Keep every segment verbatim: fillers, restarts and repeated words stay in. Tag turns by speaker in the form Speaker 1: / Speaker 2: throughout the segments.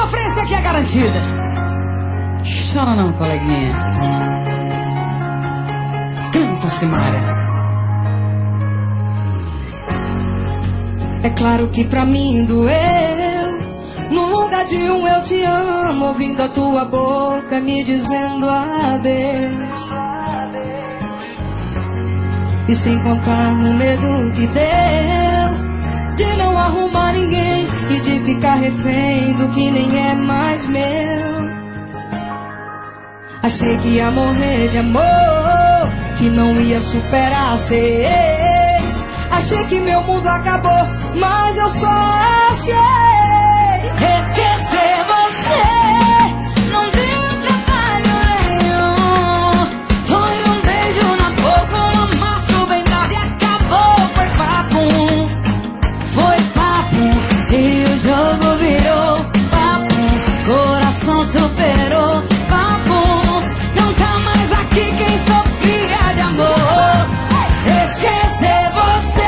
Speaker 1: sofrência aqui é garantida. Chora não, coleguinha. Canta, Simária. É claro que pra mim doeu. No lugar de um eu te amo, ouvindo a tua boca me dizendo adeus. E sem contar no medo que deu de não arrumar ninguém e de ficar refém do que nem é mais meu. Achei que ia morrer de amor, que não ia superar ser ex. Achei que meu mundo acabou, mas eu só achei esquecer você. Não deu trabalho nenhum. Foi um beijo na boca, um amasso bem dado e acabou. Foi papo, foi papo, e o jogo virou papo. Coração superou papo. Não tá mais aqui quem sofria de amor. Esquecer você.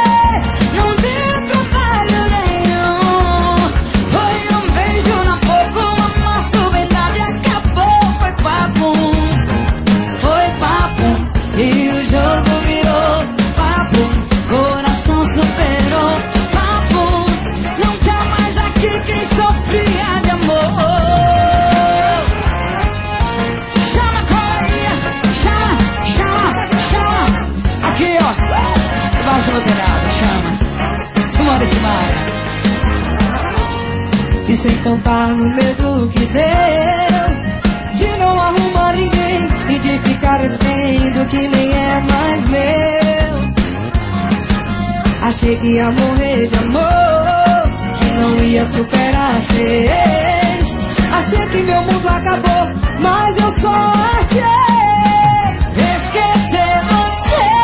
Speaker 1: E o jogo virou papo, coração superou papo. Não tá mais aqui quem sofria de amor. Chama, coleguinhas, chama, chama, chama. Aqui, ó, debaixo do telhado, chama. Simária, Simária. E sem contar no medo que deu de não arrumar ninguém e de ficar refém do que nem é mais meu. Achei que ia morrer de amor, que não ia superar ser ex. Achei que meu mundo acabou, mas eu só achei esquecer você.